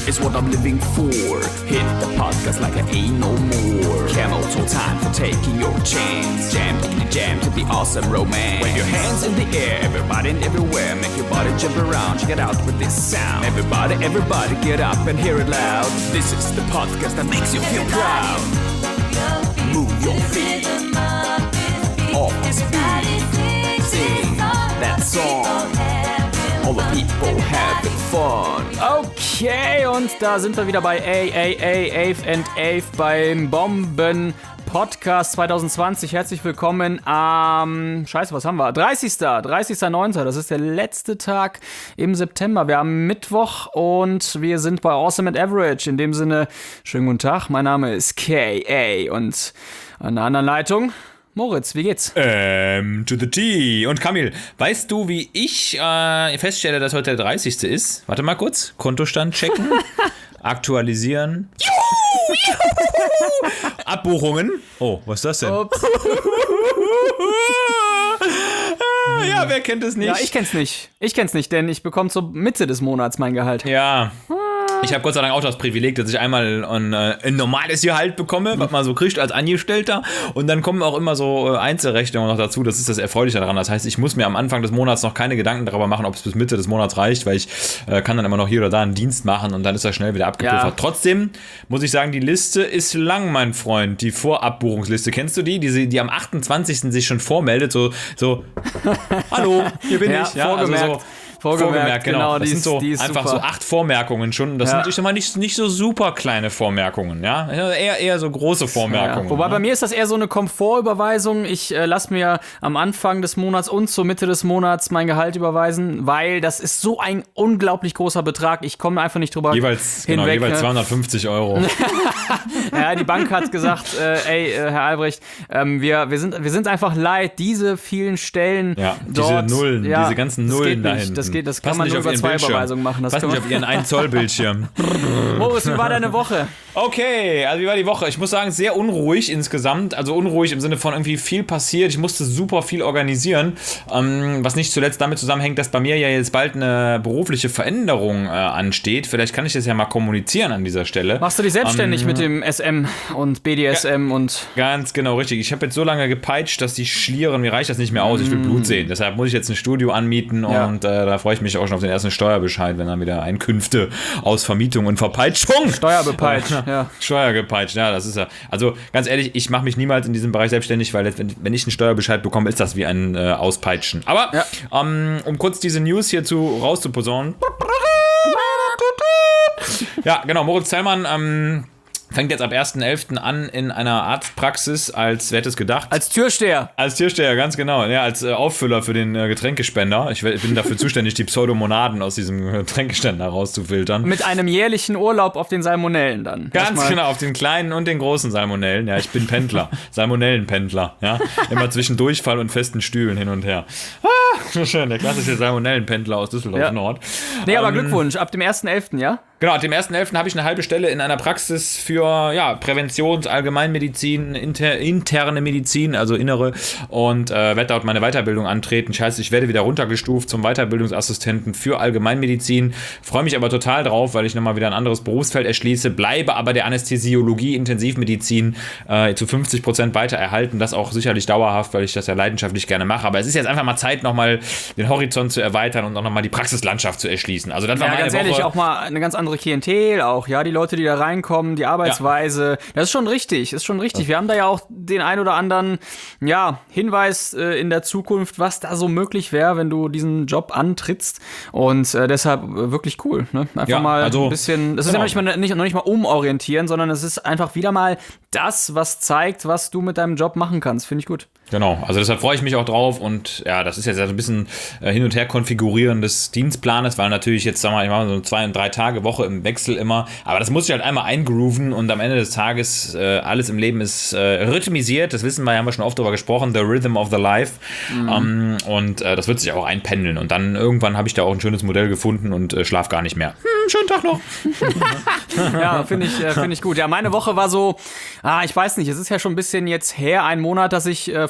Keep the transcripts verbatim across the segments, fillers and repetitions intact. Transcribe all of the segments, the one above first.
is what I'm living for. Hit the podcast like I ain't no more. Camel toe time for taking your chance. Jam to the jam to the awesome romance. Wave your hands in the air, everybody and everywhere. Make your body jump around, check it out with this sound. Everybody, everybody get up and hear it loud. This is the podcast that makes you feel proud. Move your feet off this beat. Sing that song. All the people having fun. Okay, und da sind wir wieder bei A A A, Ave and Ave beim Bomben Podcast zwanzig zwanzig. Herzlich willkommen am, scheiße, was haben wir? dreißigsten dreißigsten neunten Das ist der letzte Tag im September. Wir haben Mittwoch und wir sind bei Awesome and Average. In dem Sinne, schönen guten Tag. Mein Name ist K A und an der anderen Leitung Moritz, wie geht's? Ähm, to the T. Und Kamil, weißt du, wie ich äh, feststelle, dass heute der dreißigste ist? Warte mal kurz. Kontostand checken. Aktualisieren. Juhu, juhu. Abbuchungen. Oh, was ist das denn? Ups. Ja, wer kennt es nicht? Ja, ich kenn's nicht. Ich kenn's nicht, denn ich bekomme zur Mitte des Monats mein Gehalt. Ja. Ich habe Gott sei Dank auch das Privileg, dass ich einmal ein, ein normales Gehalt bekomme, was man so kriegt als Angestellter. Und dann kommen auch immer so Einzelrechnungen noch dazu. Das ist das Erfreuliche daran. Das heißt, ich muss mir am Anfang des Monats noch keine Gedanken darüber machen, ob es bis Mitte des Monats reicht, weil ich äh, kann dann immer noch hier oder da einen Dienst machen und dann ist das schnell wieder abgepuffert. Ja. Trotzdem muss ich sagen, die Liste ist lang, mein Freund. Die Vorabbuchungsliste. Kennst du die? Die, die am achtundzwanzigsten sich schon vormeldet. So, so hallo, hier bin ja, ich. Ja, vorgemerkt. also so, Vorgemerkt, Vorgemerkt, genau. genau, Das die sind so ist, einfach super. so acht Vormerkungen schon. Das ja. sind, ich sag mal, nicht, nicht so super kleine Vormerkungen, ja. Eher, eher so große Vormerkungen. Ja. Wobei ne? bei mir ist das eher so eine Komfortüberweisung. Ich äh, lasse mir am Anfang des Monats und zur Mitte des Monats mein Gehalt überweisen, weil das ist so ein unglaublich großer Betrag. Ich komme einfach nicht drüber jeweils, hinweg. Genau, jeweils ne? zweihundertfünfzig Euro. Ja, die Bank hat gesagt, äh, ey, äh, Herr Albrecht, ähm, wir, wir, sind, wir sind einfach leid, diese vielen Stellen ja, dort. Diese Nullen, ja, diese ganzen Nullen da hinten. Das geht, das kann Passen man nur auf über Ihren zwei Bildschirm. Überweisungen machen. Das Passen kann nicht man auf Ihren ein Zoll Bildschirm. Moritz, wie war deine Woche? Okay, also wie war die Woche? Ich muss sagen, sehr unruhig insgesamt. Also unruhig im Sinne von irgendwie viel passiert. Ich musste super viel organisieren, ähm, was nicht zuletzt damit zusammenhängt, dass bei mir ja jetzt bald eine berufliche Veränderung äh, ansteht. Vielleicht kann ich das ja mal kommunizieren an dieser Stelle. Machst du dich selbstständig ähm, mit dem S M und B D S M ja, und... Ganz genau, richtig. Ich habe jetzt so lange gepeitscht, dass die Schlieren, mir reicht das nicht mehr aus. Ich will Blut sehen. Deshalb muss ich jetzt ein Studio anmieten ja. und äh, da freue ich mich auch schon auf den ersten Steuerbescheid, wenn dann wieder Einkünfte aus Vermietung und Verpeitschung. Steuerbepeitscht, ja. Steuergepeitscht, ja, das ist ja. Also ganz ehrlich, ich mache mich niemals in diesem Bereich selbstständig, weil wenn, wenn ich einen Steuerbescheid bekomme, ist das wie ein äh, Auspeitschen. Aber ja. ähm, um kurz diese News hierzu rauszuposaunen. Ja, genau, Moritz Zellmann, ähm, fängt jetzt ab ersten elften an in einer Arztpraxis als, wer hätte es gedacht? Als Türsteher. Als Türsteher, ganz genau. Ja, als äh, Auffüller für den äh, Getränkespender. Ich bin dafür zuständig, die Pseudomonaden aus diesem Getränkespender rauszufiltern. Mit einem jährlichen Urlaub auf den Salmonellen dann. Ganz Erstmal. genau, auf den kleinen und den großen Salmonellen. Ja, ich bin Pendler. Salmonellenpendler. Ja, immer zwischen Durchfall und festen Stühlen hin und her. Ah, schön, der klassische Salmonellenpendler aus Düsseldorf ja. Nord. Nee, aber ähm, Glückwunsch, ab dem ersten elften ja? Genau, ab dem ersten elften habe ich eine halbe Stelle in einer Praxis für ja, Präventions-, Allgemeinmedizin, inter, interne Medizin, also innere, und äh, werde dort meine Weiterbildung antreten. Scheiße, ich werde wieder runtergestuft zum Weiterbildungsassistenten für Allgemeinmedizin. Freue mich aber total drauf, weil ich nochmal wieder ein anderes Berufsfeld erschließe, bleibe aber der Anästhesiologie, Intensivmedizin äh, zu fünfzig Prozent weiter erhalten. Das auch sicherlich dauerhaft, weil ich das ja leidenschaftlich gerne mache. Aber es ist jetzt einfach mal Zeit, nochmal den Horizont zu erweitern und auch nochmal die Praxislandschaft zu erschließen. Also das war ja, meine ganz Woche. ehrlich, auch mal eine ganz andere Klientel auch, ja, die Leute, die da reinkommen, die Arbeitsweise, ja. Das ist schon richtig, ist schon richtig. Wir haben da ja auch den ein oder anderen, ja, Hinweis äh, in der Zukunft, was da so möglich wäre, wenn du diesen Job antrittst, und äh, deshalb äh, wirklich cool, ne? Einfach ja, mal also, ein bisschen, das ist genau. ja noch nicht, mal, nicht, noch nicht mal umorientieren, sondern es ist einfach wieder mal das, was zeigt, was du mit deinem Job machen kannst, finde ich gut. Genau, also deshalb freue ich mich auch drauf, und ja, das ist jetzt ein bisschen äh, hin und her konfigurieren des Dienstplanes, weil natürlich jetzt, sagen wir mal, ich mache so eine zwei- und drei Tage Woche im Wechsel immer, aber das muss ich halt einmal eingrooven, und am Ende des Tages, äh, alles im Leben ist äh, rhythmisiert, das wissen wir, haben wir schon oft drüber gesprochen, the rhythm of the life, mhm. ähm, und äh, das wird sich auch einpendeln, und dann irgendwann habe ich da auch ein schönes Modell gefunden und äh, schlaf gar nicht mehr. Hm, schönen Tag noch. Ja, finde ich, äh, find ich gut. Ja, meine Woche war so, ah, ich weiß nicht, es ist ja schon ein bisschen jetzt her, ein Monat, dass ich äh, vom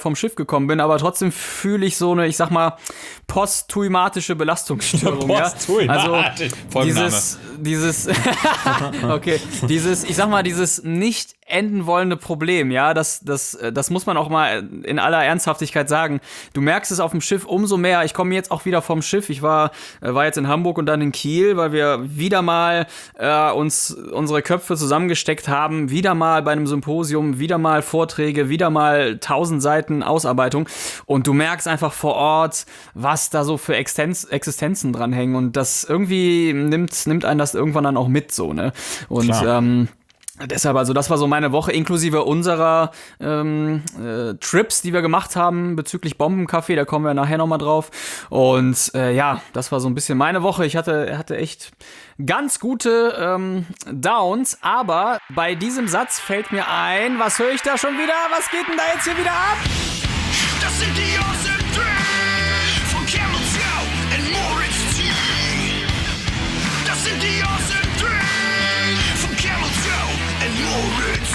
vom Schiff gekommen bin, aber trotzdem fühle ich so eine, ich sag mal, posttraumatische Belastungsstörung. Ja? Also dieses, dieses, okay, dieses, ich sag mal, dieses nicht enden wollende Problem, ja, das, das, das muss man auch mal in aller Ernsthaftigkeit sagen. Du merkst es auf dem Schiff umso mehr. Ich komme jetzt auch wieder vom Schiff. Ich war, war jetzt in Hamburg und dann in Kiel, weil wir wieder mal äh, uns unsere Köpfe zusammengesteckt haben, wieder mal bei einem Symposium, wieder mal Vorträge, wieder mal tausend Seiten Ausarbeitung. Und du merkst einfach vor Ort, was da so für Existenz, Existenzen dranhängen. Und das irgendwie nimmt, nimmt einen das irgendwann dann auch mit, so, ne? Und, ähm, deshalb, also das war so meine Woche, inklusive unserer ähm, äh, Trips, die wir gemacht haben bezüglich Bombenkaffee, da kommen wir nachher nochmal drauf. Und äh, ja, das war so ein bisschen meine Woche. Ich hatte, hatte echt ganz gute ähm, Downs, aber bei diesem Satz fällt mir ein, was höre ich da schon wieder? Was geht denn da jetzt hier wieder ab? Das sind die Awesome Three von Camel Joe and Moritz T. Das sind die Awesome Three von Camel Joe and Moritz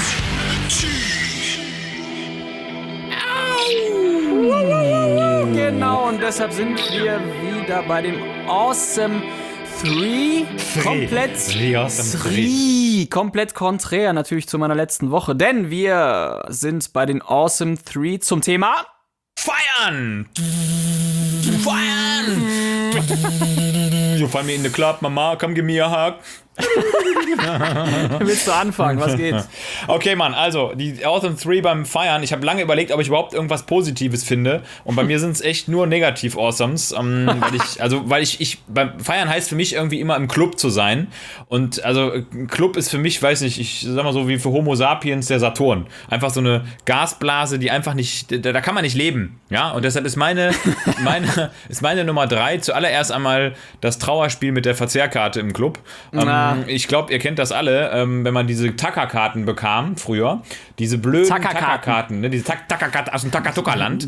T. Genau, und deshalb sind wir wieder bei den Awesome Three. Komplett Three, awesome Three. Komplett konträr natürlich zu meiner letzten Woche, denn wir sind bei den Awesome Three zum Thema Feiern! Feiern! You find me in the club, Mama, come give me a hug. Willst du anfangen? Was geht? Okay, Mann, also die Awesome Three beim Feiern. Ich habe lange überlegt, ob ich überhaupt irgendwas Positives finde. Und bei mir sind es echt nur Negativ-Awesomes. Ähm, weil ich, also, weil ich, ich, beim Feiern heißt für mich irgendwie immer im Club zu sein. Und also, ein Club ist für mich, weiß nicht, ich sag mal so wie für Homo sapiens der Saturn. Einfach so eine Gasblase, die einfach nicht, da, da kann man nicht leben. Ja, und deshalb ist meine, meine, ist meine Nummer drei zuallererst einmal das Trauerspiel mit der Verzehrkarte im Club. Ähm, Ich glaube, ihr kennt das alle, ähm, wenn man diese Taka-Karten bekam früher. Diese blöden Taka-Karten, ne? Diese Taka-Karten aus dem Takatuka-Land.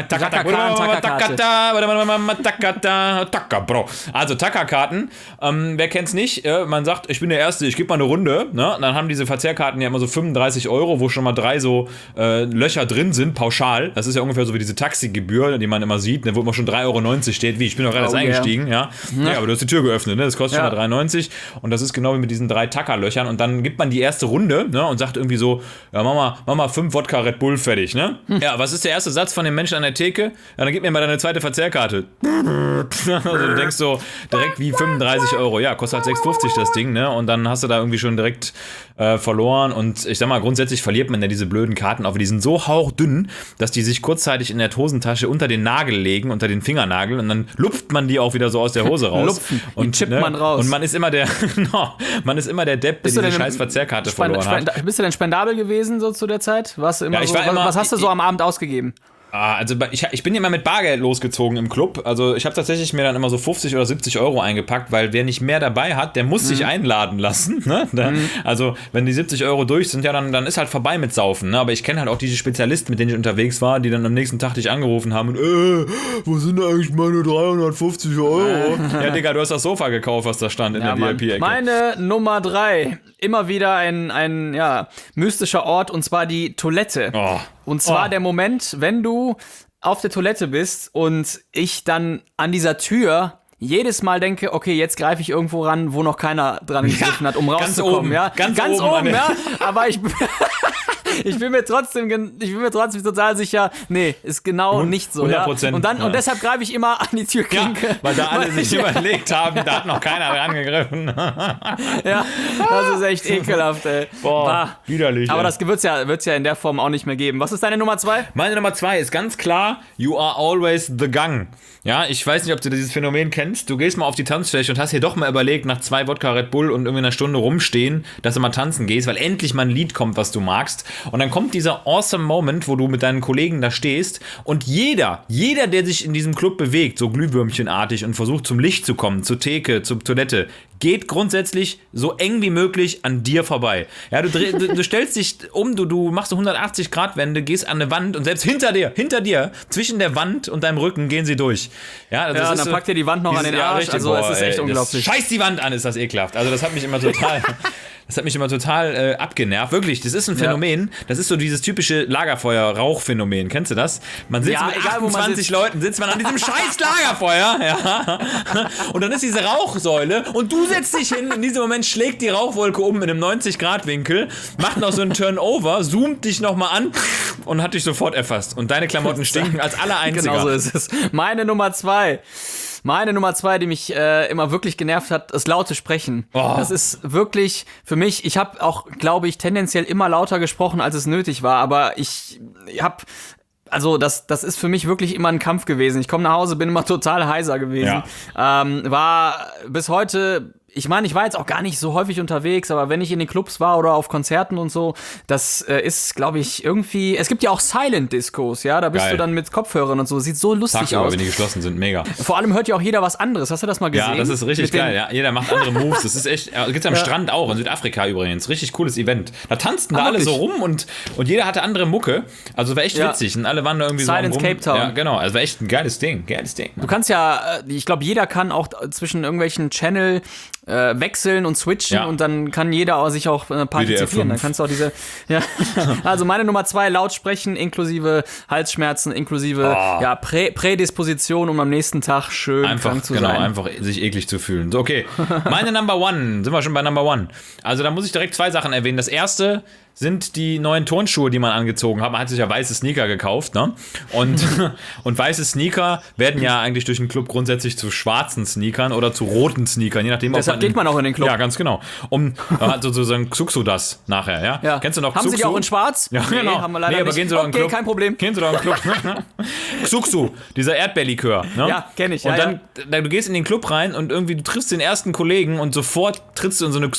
Taka-Bro. Also Taka-Karten, ähm, wer kennt's nicht? Äh, man sagt, ich bin der Erste, ich gebe mal eine Runde. Ne? Und dann haben diese Verzehrkarten ja immer so fünfunddreißig Euro, wo schon mal drei so äh, Löcher drin sind, pauschal. Das ist ja ungefähr so wie diese Taxigebühr, die man immer sieht, ne? Wo immer schon drei Euro neunzig steht. Wie, ich bin doch gerade erst oh, eingestiegen. Yeah. Ja? Ja, aber du hast die Tür geöffnet, ne? Das kostet ja schon mal drei Euro neunzig. Und das ist genau wie mit diesen drei Taka-Löchern. Und dann gibt man die erste Runde, ne, und sagt irgendwie so, ja, mach mal, mach mal fünf Wodka Red Bull fertig, ne? Hm. Ja, was ist der erste Satz von dem Menschen an der Theke? Ja, dann gib mir mal deine zweite Verzehrkarte. Also du denkst so, direkt wie fünfunddreißig Euro. Ja, kostet halt sechs fünfzig das Ding, ne? Und dann hast du da irgendwie schon direkt äh, verloren. Und ich sag mal, grundsätzlich verliert man ja diese blöden Karten, aber die sind so hauchdünn, dass die sich kurzzeitig in der Hosentasche unter den Nagel legen, unter den Fingernagel, und dann lupft man die auch wieder so aus der Hose raus. Lupfen. Und chippt ne? man raus. Und man ist immer der, no, man ist immer der Depp, der diese scheiß Verzehrkarte verloren Spend, hat. Bist du denn spendabel gewesen so zu der Zeit? Warst du immer ja, ich so, war was, immer, was hast du so ich, am Abend ausgegeben? Also ich, ich bin immer mit Bargeld losgezogen im Club. Also ich habe tatsächlich mir dann immer so fünfzig oder siebzig Euro eingepackt, weil wer nicht mehr dabei hat, der muss mhm. sich einladen lassen. Ne? Da, mhm. Also wenn die siebzig Euro durch sind, ja, dann, dann ist halt vorbei mit Saufen. Ne? Aber ich kenne halt auch diese Spezialisten, mit denen ich unterwegs war, die dann am nächsten Tag dich angerufen haben und äh, wo sind eigentlich meine dreihundertfünfzig Euro? Ja, Digga, du hast das Sofa gekauft, was da stand in ja, der V I P-Ecke. Meine Nummer drei, immer wieder ein, ein ja, mystischer Ort, und zwar die Toilette. Oh. Und zwar oh. der Moment, wenn du auf der Toilette bist und ich dann an dieser Tür jedes Mal denke, okay, jetzt greife ich irgendwo ran, wo noch keiner dran gegriffen ja, hat, um rauszukommen. Ganz oben, ja? ganz ganz oben, oben ja. Aber ich, ich bin mir trotzdem, ich bin mir trotzdem total sicher, nee, ist genau nicht so. hundert Prozent. Ja? Und dann ja. und deshalb greife ich immer an die Türklinke. Ja, weil da alle sich überlegt haben, da hat noch keiner dran gegriffen. Ja, das ist echt ekelhaft, ey. Boah, bah. widerlich. Aber ey. das wird's ja, wird's ja in der Form auch nicht mehr geben. Was ist deine Nummer zwei? Meine Nummer zwei ist ganz klar, you are always the gang. Ja, ich weiß nicht, ob du dieses Phänomen kennst. Du gehst mal auf die Tanzfläche und hast hier doch mal überlegt, nach zwei Wodka Red Bull und irgendwie einer Stunde rumstehen, dass du mal tanzen gehst, weil endlich mal ein Lied kommt, was du magst. Und dann kommt dieser awesome Moment, wo du mit deinen Kollegen da stehst und jeder, jeder, der sich in diesem Club bewegt, so glühwürmchenartig und versucht zum Licht zu kommen, zur Theke, zur Toilette, geht grundsätzlich so eng wie möglich an dir vorbei. Ja, du, dreh, du, du stellst dich um, du, du machst so hundertachtzig Grad Wende, gehst an eine Wand und selbst hinter dir, hinter dir, zwischen der Wand und deinem Rücken gehen sie durch. Ja, das ja ist dann so, packt dir die Wand noch an den Arsch, ja, also boah, es ist echt ey, unglaublich. Scheiß die Wand an, ist das ekelhaft. Also das hat mich immer total... Das hat mich immer total äh, abgenervt. Wirklich, das ist ein Phänomen. Ja. Das ist so dieses typische Lagerfeuer-Rauchphänomen. Kennst du das? Man sitzt ja, mit egal, achtundzwanzig Leuten, sitzt man an diesem scheiß Lagerfeuer. Ja. Und dann ist diese Rauchsäule und du setzt dich hin. In diesem Moment schlägt die Rauchwolke um in einem neunzig Grad Winkel, macht noch so einen Turnover, zoomt dich nochmal an und hat dich sofort erfasst. Und deine Klamotten stinken als aller Einziger. Genau so ist es. Meine Nummer zwei. Meine Nummer zwei, die mich äh, immer wirklich genervt hat, ist laute Sprechen. Oh. Das ist wirklich für mich, ich habe auch, glaube ich, tendenziell immer lauter gesprochen, als es nötig war, aber ich, ich habe Also das, das ist für mich wirklich immer ein Kampf gewesen. Ich komme nach Hause, bin immer total heiser gewesen. Ja. Ähm, war bis heute, ich meine, ich war jetzt auch gar nicht so häufig unterwegs, aber wenn ich in den Clubs war oder auf Konzerten und so, das äh, ist, glaube ich, irgendwie, es gibt ja auch Silent-Discos, ja, da bist Geil. du dann mit Kopfhörern und so, sieht so lustig Tagsüber, aus. wenn die geschlossen sind, mega. Vor allem hört ja auch jeder was anderes, hast du das mal gesehen? Ja, das ist richtig mit geil, ja, jeder macht andere Moves, das ist echt, äh, gibt's am ja. Strand auch, in Südafrika übrigens, richtig cooles Event. Da tanzten da ah, alle wirklich? so rum und, und jeder hatte andere Mucke, also war echt ja. witzig und alle waren da irgendwie Silence so rum. Cape Town. Ja, genau, also war echt ein geiles Ding, geiles Ding. Mann. Du kannst ja, ich glaube, jeder kann auch zwischen irgendwelchen Channel äh, wechseln und switchen ja. und dann kann jeder auch sich auch äh, partizipieren. Dann kannst du auch diese, ja. Also meine Nummer zwei, laut sprechen, inklusive Halsschmerzen, inklusive oh. ja, Prä- Prädisposition, um am nächsten Tag schön einfach, krank zu genau, sein. Einfach sich eklig zu fühlen. So, okay, meine Number One, sind wir schon bei Number One. Also da muss ich direkt zwei Sachen erwähnen. Das erste sind die neuen Turnschuhe, die man angezogen hat. Man hat sich ja weiße Sneaker gekauft, ne? Und, und weiße Sneaker werden ja eigentlich durch den Club grundsätzlich zu schwarzen Sneakern oder zu roten Sneakern, je nachdem. Deshalb man geht man auch in den Club. Ja, ganz genau. Um also sozusagen Xuxu das nachher, ja? ja? Kennst du noch Haben Xuxu? Sie die auch in schwarz? Ja, nee, genau. haben wir leider nee, aber nicht. gehen Sie doch in den okay, Club. Kein Problem. Gehen Sie doch in den Club. Xuxu, dieser Erdbeerlikör, ne? Ja, kenn ich. Ja, und dann, ja. dann, du gehst in den Club rein und irgendwie du triffst den ersten Kollegen und sofort trittst du in so eine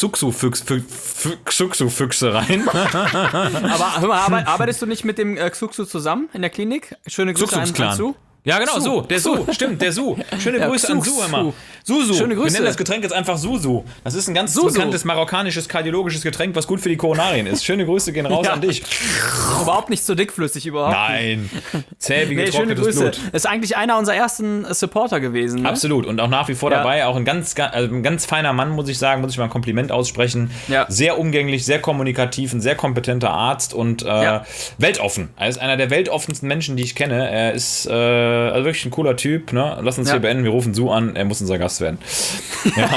Xuxu-Füchse rein. Aber hör mal, arbeitest du nicht mit dem äh, Xuxu zusammen in der Klinik? Schöne Grüße an, an Su. Ja, genau, Su. Su, der Su, stimmt, der Su. Schöne ja, Grüße an Su immer. Susu. Schöne Grüße. Wir nennen das Getränk jetzt einfach Susu. Das ist ein ganz Susu. bekanntes marokkanisches kardiologisches Getränk, was gut für die Koronarien ist. Schöne Grüße gehen raus ja. an dich. Überhaupt nicht so dickflüssig, überhaupt. Nein. Zäh wie nee, getrocknetes schöne Grüße. Blut. Ist eigentlich einer unserer ersten Supporter gewesen. Ne? Absolut. Und auch nach wie vor ja. dabei. Auch ein ganz, also ein ganz feiner Mann, muss ich sagen. Muss ich mal ein Kompliment aussprechen. Ja. Sehr umgänglich, sehr kommunikativ, ein sehr kompetenter Arzt und äh, ja. weltoffen. Er ist einer der weltoffensten Menschen, die ich kenne. Er ist äh, also wirklich ein cooler Typ. Ne? Lass uns ja. hier beenden. Wir rufen Su an. Er muss unser Gast werden. Ja.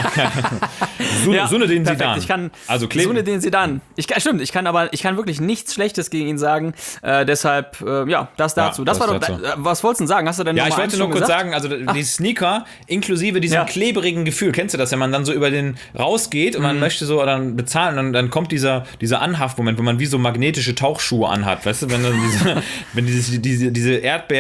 Su, ja, Sunedin Zidane. Ich kann, also Sunedin Zidane. Ich kann, stimmt, ich kann aber ich kann wirklich nichts Schlechtes gegen ihn sagen. Äh, deshalb, äh, ja, das dazu. Ja, das, das war doch, dazu. Äh, was wolltest du denn sagen? Hast du denn Ja, noch ich mal wollte nur kurz gesagt? sagen, also die Sneaker inklusive diesem ja. klebrigen Gefühl. Kennst du das, wenn man dann so über den rausgeht und man mhm. möchte so dann bezahlen, dann, dann kommt dieser, dieser Anhaftmoment, wo man wie so magnetische Tauchschuhe anhat. Weißt du, wenn dann diese, wenn diese, diese, diese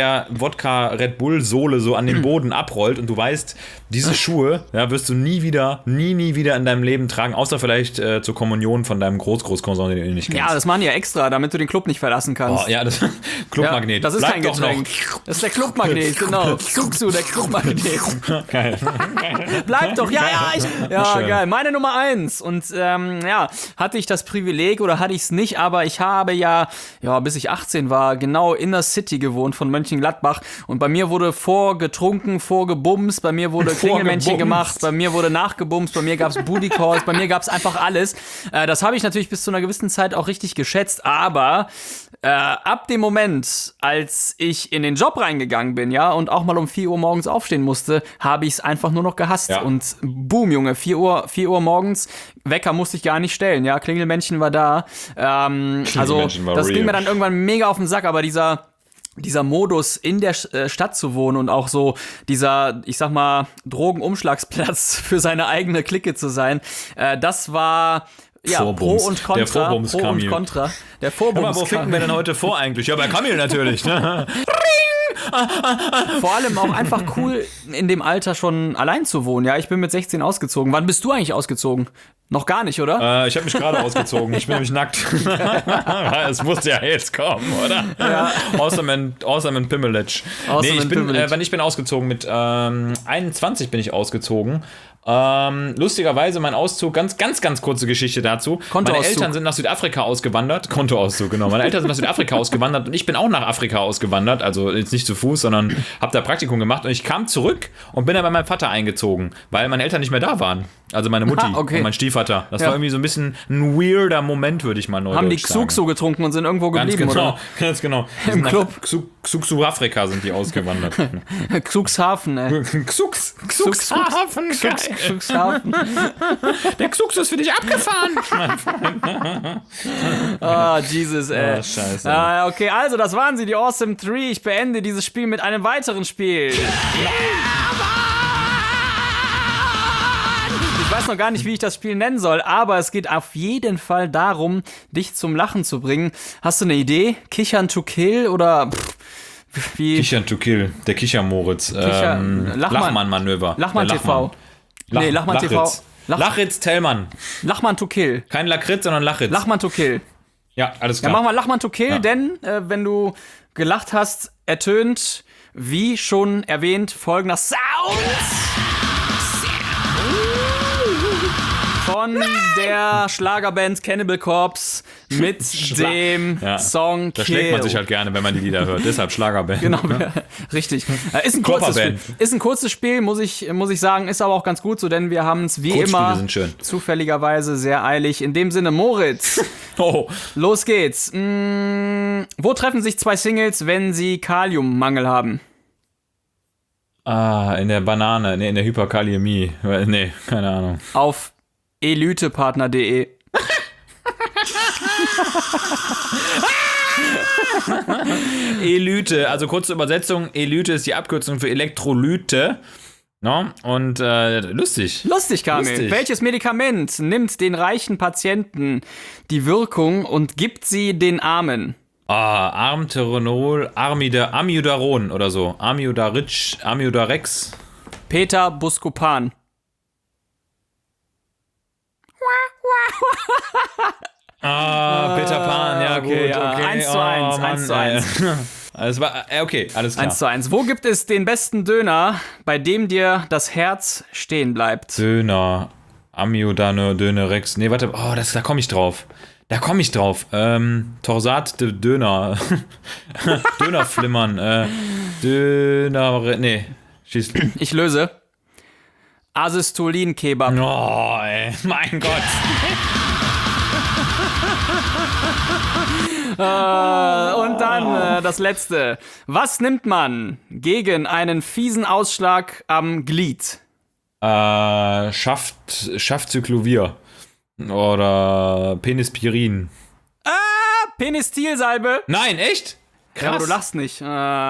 Erdbeer-Wodka-Red-Bull-Sohle so an den Boden abrollt und du weißt, diese Schuhe ja, wirst du nie wieder, nie, nie wieder in deinem Leben tragen, außer vielleicht äh, zur Kommunion von deinem Groß-Groß-Cousin, den du nicht kennst. Ja, das machen die ja extra, damit du den Club nicht verlassen kannst. Oh, ja, das Clubmagnet. Ja, das ist Bleib kein doch Getränk. Noch. Das ist der Clubmagnet, genau. Xuxu, der Clubmagnet. Geil. Bleib doch, ja, ja, ich, ja, Schön. Geil. Meine Nummer eins. Und ähm, ja, hatte ich das Privileg oder hatte ich es nicht, aber ich habe ja, ja, bis ich achtzehn war, genau in der City gewohnt von Mönchengladbach und bei mir wurde vorgetrunken, vorgebumst, bei mir wurde Klingelmännchen gemacht, bei mir wurde nachgebumst, bei mir gab es Booty Calls, bei mir gab es einfach alles. Äh, das habe ich natürlich bis zu einer gewissen Zeit auch richtig geschätzt, aber äh, ab dem Moment, als ich in den Job reingegangen bin, ja, und auch mal um vier Uhr morgens aufstehen musste, habe ich es einfach nur noch gehasst. Ja. Und boom, Junge, vier Uhr, vier Uhr morgens, Wecker musste ich gar nicht stellen, ja, Klingelmännchen war da. Ähm, also, das ging mir dann irgendwann mega auf den Sack, aber dieser dieser Modus, in der Stadt zu wohnen und auch so dieser, ich sag mal, Drogenumschlagsplatz für seine eigene Clique zu sein, äh, das war ja Vorbums. Pro und Contra. Der Vorbums Pro und Contra. Der Vorbums. Aber wo finden wir denn heute vor eigentlich? Ja, bei Kamil natürlich. Ne? Vor allem auch einfach cool, in dem Alter schon allein zu wohnen. Ja, ich bin mit sechzehn ausgezogen. Wann bist du eigentlich ausgezogen? Noch gar nicht, oder? Äh, ich habe mich gerade ausgezogen. Ich bin nämlich nackt. Es muss ja jetzt kommen, oder? Ja. Awesome and, awesome and Pimmelitsch. Awesome nee, ich bin, äh, wenn ich bin ausgezogen mit ähm, einundzwanzig bin ich ausgezogen. Ähm, lustigerweise mein Auszug, ganz, ganz, ganz kurze Geschichte dazu. Meine Eltern sind nach Südafrika ausgewandert. Kontoauszug, genau. Meine Eltern sind nach Südafrika ausgewandert und ich bin auch nach Afrika ausgewandert. Also jetzt nicht zu Fuß, sondern habe da Praktikum gemacht und ich kam zurück und bin dann bei meinem Vater eingezogen, weil meine Eltern nicht mehr da waren. Also meine Mutti Ah, okay. und mein Stiefvater. Das Ja. war irgendwie so ein bisschen ein weirder Moment, würde ich mal neudeutsch Haben die sagen. Xuxu getrunken und sind irgendwo Ganz geblieben, genau, oder? ganz genau. Die Im sind nach Club. Xu- Xuxu-Afrika sind die ausgewandert. Xuxhafen, ey. Xux, Xux- Xuxhafen, Xux, geil. Xuxhafen. Der Xux ist für dich abgefahren. Ah, Jesus, ey. Ah, scheiße. Ah, okay, also das waren sie, die Awesome Three. Ich beende dieses Spiel mit einem weiteren Spiel. Ich weiß noch gar nicht, wie ich das Spiel nennen soll, aber es geht auf jeden Fall darum, dich zum Lachen zu bringen. Hast du eine Idee? Kichern to kill oder pff, wie? Kichern to kill, der Kicher-Moritz. Kicher- Ähm, Lachmann- Lachmann-Manöver. Lachmann Der T V. Lach- Nee, Lachmann T V. Lachritz. Lach- Lachritz Tellmann. Lachmann to kill. Kein Lakritz, sondern Lachritz. Lachmann to kill. Ja, alles Ja, klar. mach mal Lachmann to kill, Ja. denn äh, wenn du gelacht hast, ertönt, wie schon erwähnt, folgender Sound von der Schlagerband Cannibal Corpse mit dem Ja. Song Da Kill. schlägt man sich halt gerne, wenn man die Lieder hört. Deshalb Schlagerband. Genau, richtig. Äh, ist, ein kurzes Spiel. Klopperband. ist ein kurzes Spiel, muss ich, muss ich sagen, ist aber auch ganz gut so, denn wir haben es wie Kurzspiele immer sind schön. zufälligerweise sehr eilig. In dem Sinne, Moritz, Oh, los geht's. Mm, wo treffen sich zwei Singles, wenn sie Kaliummangel haben? ah, in der Banane, nee, in der Hyperkaliämie. Nee, keine Ahnung. Auf elytepartner punkt de. Elyte, also kurze Übersetzung, Elyte ist die Abkürzung für Elektrolyte. No? Und äh, lustig. Lustig, Kamil. Lustig. Welches Medikament nimmt den reichen Patienten die Wirkung und gibt sie den Armen? Ah, Armterenol, Armida, Amiodaron oder so. Amiodarich, Amiodarex. Peter Buscopan. Ah, Peter Pan, ja okay, gut, ja. okay. Eins zu eins, eins zu eins. Alles war, äh, okay, alles klar. eins zu eins. Wo gibt es den besten Döner, bei dem dir das Herz stehen bleibt? Döner, Amiodane, Dönerex. Nee, warte, oh, das, da komme ich drauf. Da komme ich drauf. Ähm, Torsat de Döner. Dönerflimmern. Äh, Döner, nee, schieß. Ich löse. Asystolin-Kebab. Oh, ey, mein Gott. Und dann äh, das letzte. Was nimmt man gegen einen fiesen Ausschlag am Glied? Äh, Schaft, Schaftcyclovir. Oder Penispirin. Penistilsalbe. Nein, echt? Krass. Ja, aber du lachst nicht. Äh,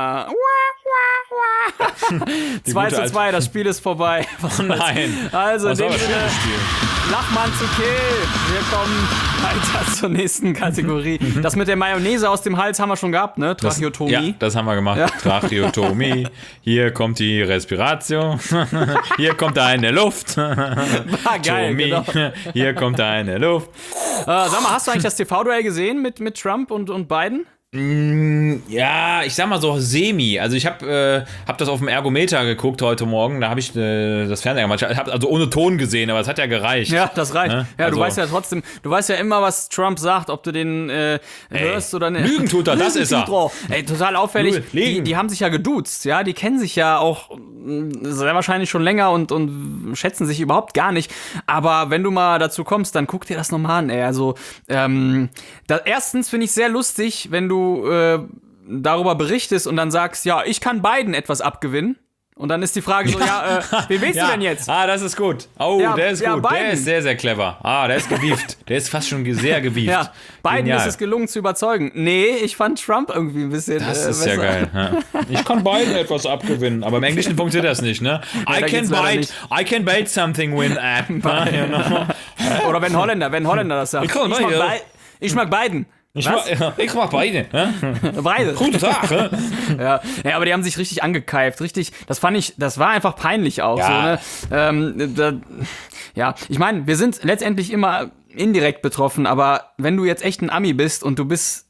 Die zwei gute zu alte- zwei, das Spiel ist vorbei. Oh nein. Also in Das war dem aber Sinne, schönes Spiel. Lachmann zu kill. Wir kommen weiter zur nächsten Kategorie. Das mit der Mayonnaise aus dem Hals haben wir schon gehabt, ne? Das- Tracheotomie. Ja, das haben wir gemacht. Tracheotomie. Hier kommt die Respiration. Hier kommt eine Luft. Ah, geil, Tomie. genau. Hier kommt eine Luft. Äh, sag mal, hast du eigentlich das T V-Duell gesehen mit, mit Trump und, und Biden? Ja, ich sag mal so semi. Also ich habe äh, hab das auf dem Ergometer geguckt heute Morgen. Da habe ich äh, das Fernseher gemacht. Ich habe also ohne Ton gesehen, aber es hat ja gereicht. Ja, das reicht. Ne? Ja, Also- du weißt ja trotzdem, du weißt ja immer, was Trump sagt, ob du den äh, hörst oder nicht. Lügen tut er, das ist er. Ey, total auffällig. Lügen. Die, die haben sich ja geduzt, ja, die kennen sich ja auch mh, sehr wahrscheinlich schon länger und, und schätzen sich überhaupt gar nicht. Aber wenn du mal dazu kommst, dann guck dir das nochmal an, ey. Also, ähm, da, erstens finde ich sehr lustig, wenn du äh, darüber berichtest und dann sagst, ja, ich kann beiden etwas abgewinnen. Und dann ist die Frage so, ja, äh, wen willst Ja. du denn jetzt? Ah, das ist gut. Oh, Ja, der ist ja, gut. Der Biden. ist sehr, sehr clever. Ah, der ist gewieft. Der ist fast schon sehr gewieft. Ja, Biden Genial. ist es gelungen zu überzeugen. Nee, ich fand Trump irgendwie ein bisschen Das äh, ist ja besser. geil. Ja. Ich kann beiden etwas abgewinnen, aber im Englischen funktioniert das nicht, ne? I da can geht's leider bite, nicht. I can bite something win app. Oder wenn Holländer, wenn Holländer das sagt. Ich kann mag, beide. Bei- ich mag Biden. Ich Was? mach, ich mach beide. Ne? Beide. Guten Tag. Ne? Ja. ja, aber die haben sich richtig angekeift, richtig. Das fand ich, das war einfach peinlich auch. Ja. So, ne? ähm, da, ja, ich meine, wir sind letztendlich immer indirekt betroffen, aber wenn du jetzt echt ein Ami bist und du bist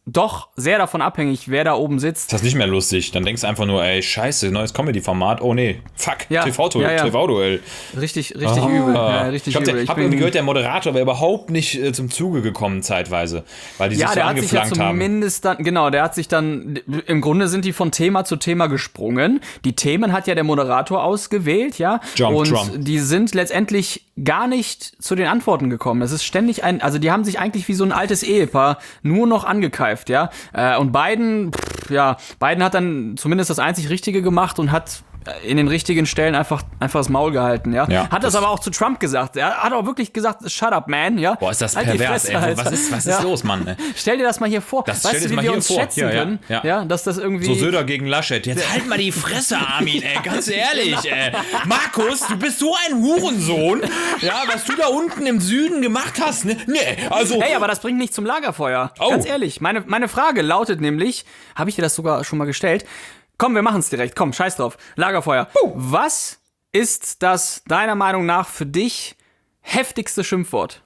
doch sehr davon abhängig, wer da oben sitzt. Das ist nicht mehr lustig. Dann denkst du einfach nur, ey, scheiße, neues Comedy-Format. Oh nee, fuck, ja, T V-Duell. ja, ja. T V-Duell. Richtig, richtig ah. übel. Ja, richtig ich glaub, übel. Der, ich hab bin, irgendwie gehört, der Moderator wäre überhaupt nicht äh, zum Zuge gekommen zeitweise, weil die ja, sich so der hat sich ja angeflankt haben. zumindest dann, genau, der hat sich dann, im Grunde sind die von Thema zu Thema gesprungen. Die Themen hat ja der Moderator ausgewählt, ja. Jump, und Trump. die sind letztendlich gar nicht zu den Antworten gekommen. Es ist ständig ein, also die haben sich eigentlich wie so ein altes Ehepaar nur noch angekeift, ja. Äh, und Biden, pff, ja, Biden hat dann zumindest das einzig Richtige gemacht und hat in den richtigen Stellen einfach, einfach das Maul gehalten, ja. ja hat das, das aber auch zu Trump gesagt. Er hat auch wirklich gesagt, shut up, man, ja. Boah, ist das halt pervers, Fresse, ey. Was ist, was ist ja. los, Mann, ey? Stell dir das mal hier vor. Das weißt du, wie wir uns vor. schätzen ja, können? Ja, ja. ja, dass das irgendwie... So Söder gegen Laschet. Jetzt halt mal die Fresse, Armin, ey, ganz ehrlich, ey. Markus, du bist so ein Hurensohn. Ja, was du da unten im Süden gemacht hast, ne? Nee, also... Hey, aber das bringt nicht zum Lagerfeuer. Oh. Ganz ehrlich. Meine, meine Frage lautet nämlich, habe ich dir das sogar schon mal gestellt? Komm, wir machen es direkt. Komm, scheiß drauf. Lagerfeuer. Uh. Was ist das deiner Meinung nach für dich heftigste Schimpfwort?